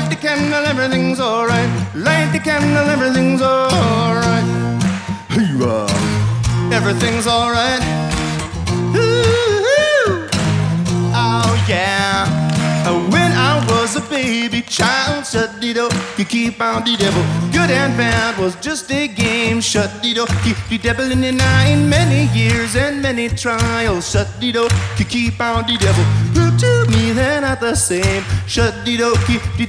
Light the candle, everything's alright. Light the candle, everything's alright. Everything's alright. Oh yeah. When I was a baby child, shut-de-do, you keep on the devil. Good and bad was just a game, shut-de-do. Keep the devil in the nine, many years and many trials, shut-de-do, you keep on the devil. Prove to me they're not the same, shut-de-do, keep the